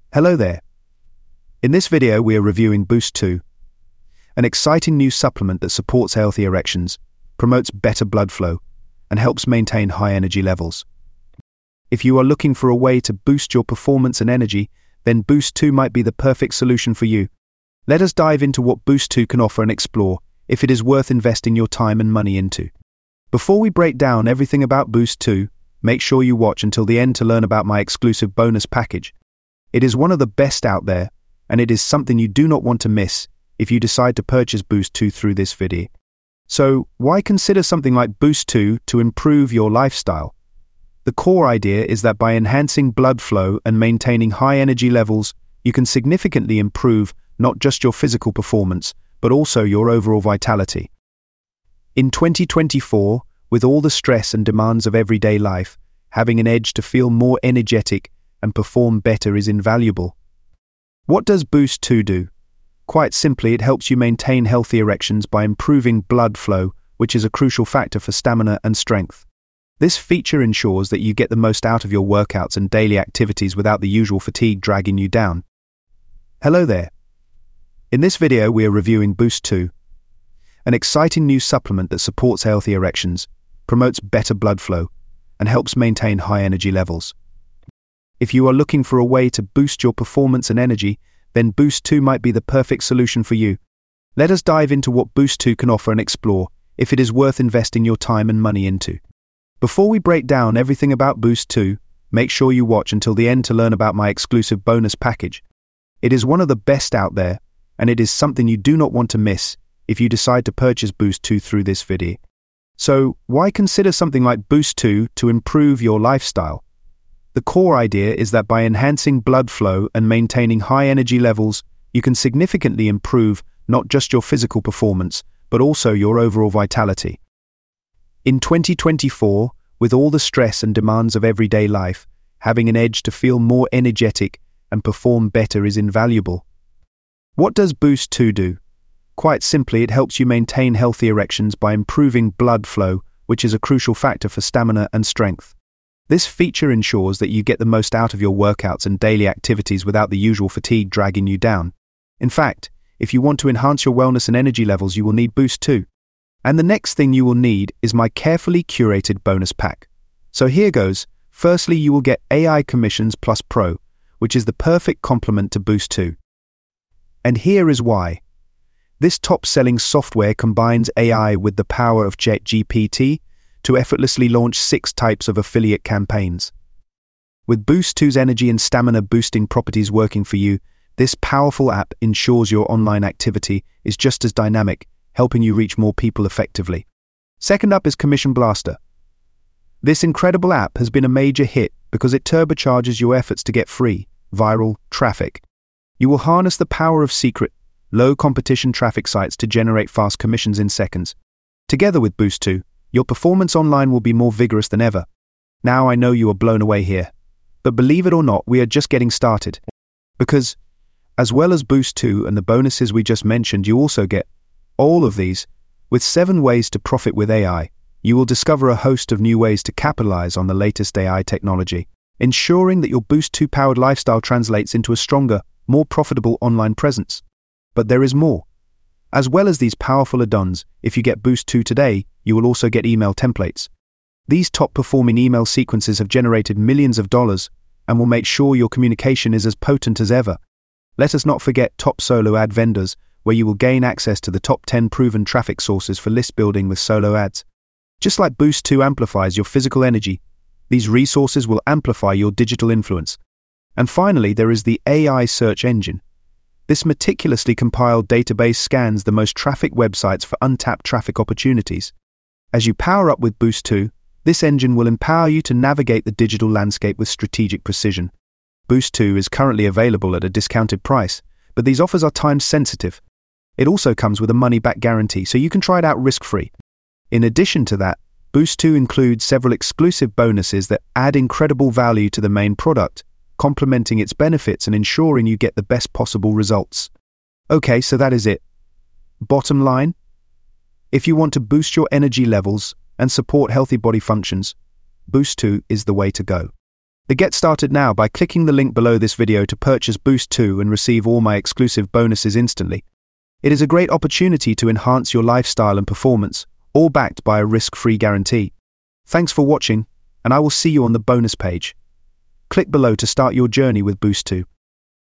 Hello there. In this video we are reviewing Boost 2, an exciting new supplement that supports healthy erections, promotes better blood flow, and helps maintain high energy levels. If you are looking for a way to boost your performance and energy, then Boost 2 might be the perfect solution for you. Let us dive into what Boost 2 can offer and explore if it is worth investing your time and money into. Before we break down everything about Boost 2, make sure you watch until the end to learn about my exclusive bonus package. It is one of the best out there, and it is something you do not want to miss if you decide to purchase Boost 2 through this video. So, why consider something like Boost 2 to improve your lifestyle? The core idea is that by enhancing blood flow and maintaining high energy levels, you can significantly improve not just your physical performance, but also your overall vitality. In 2024, with all the stress and demands of everyday life, having an edge to feel more energetic and perform better is invaluable. What does Boost 2 do? Quite simply, it helps you maintain healthy erections by improving blood flow, which is a crucial factor for stamina and strength. This feature ensures that you get the most out of your workouts and daily activities without the usual fatigue dragging you down. Hello there. In this video we are reviewing Boost 2, an exciting new supplement that supports healthy erections, promotes better blood flow, and helps maintain high energy levels. If you are looking for a way to boost your performance and energy, then Boost 2 might be the perfect solution for you. Let us dive into what Boost 2 can offer and explore if it is worth investing your time and money into. Before we break down everything about Boost 2, make sure you watch until the end to learn about my exclusive bonus package. It is one of the best out there, and it is something you do not want to miss if you decide to purchase Boost 2 through this video. So, why consider something like Boost 2 to improve your lifestyle? The core idea is that by enhancing blood flow and maintaining high energy levels, you can significantly improve not just your physical performance, but also your overall vitality. In 2024, with all the stress and demands of everyday life, having an edge to feel more energetic and perform better is invaluable. What does Boost 2 do? Quite simply, it helps you maintain healthy erections by improving blood flow, which is a crucial factor for stamina and strength. This feature ensures that you get the most out of your workouts and daily activities without the usual fatigue dragging you down. In fact, if you want to enhance your wellness and energy levels, you will need Boost 2. And the next thing you will need is my carefully curated bonus pack. So here goes. Firstly, you will get AI Commissions Plus Pro, which is the perfect complement to Boost 2. And here is why. This top-selling software combines AI with the power of ChatGPT to effortlessly launch 6 types of affiliate campaigns. With Boost 2's energy and stamina-boosting properties working for you, this powerful app ensures your online activity is just as dynamic, helping you reach more people effectively. Second up is Commission Blaster. This incredible app has been a major hit because it turbocharges your efforts to get free, viral traffic. You will harness the power of secret, low-competition traffic sites to generate fast commissions in seconds. Together with Boost 2, your performance online will be more vigorous than ever. Now I know you are blown away here, but believe it or not, we are just getting started. Because, as well as Boost 2 and the bonuses we just mentioned, you also get all of these. With 7 ways to profit with AI, you will discover a host of new ways to capitalize on the latest AI technology, ensuring that your Boost 2-powered lifestyle translates into a stronger, more profitable online presence. But there is more. As well as these powerful add-ons, if you get Boost 2 today, you will also get email templates. These top-performing email sequences have generated millions of dollars and will make sure your communication is as potent as ever. Let us not forget top solo ad vendors, where you will gain access to the top 10 proven traffic sources for list building with solo ads. Just like Boost 2 amplifies your physical energy, these resources will amplify your digital influence. And finally, there is the AI search engine. This meticulously compiled database scans the most trafficked websites for untapped traffic opportunities. As you power up with Boost 2, this engine will empower you to navigate the digital landscape with strategic precision. Boost 2 is currently available at a discounted price, but these offers are time-sensitive. It also comes with a money-back guarantee, so you can try it out risk-free. In addition to that, Boost 2 includes several exclusive bonuses that add incredible value to the main product, complementing its benefits and ensuring you get the best possible results. Okay, so that is it. Bottom line, if you want to boost your energy levels and support healthy body functions, Boost 2 is the way to go. Get started now by clicking the link below this video to purchase Boost 2 and receive all my exclusive bonuses instantly. It is a great opportunity to enhance your lifestyle and performance, all backed by a risk-free guarantee. Thanks for watching, and I will see you on the bonus page. Click below to start your journey with Boost 2.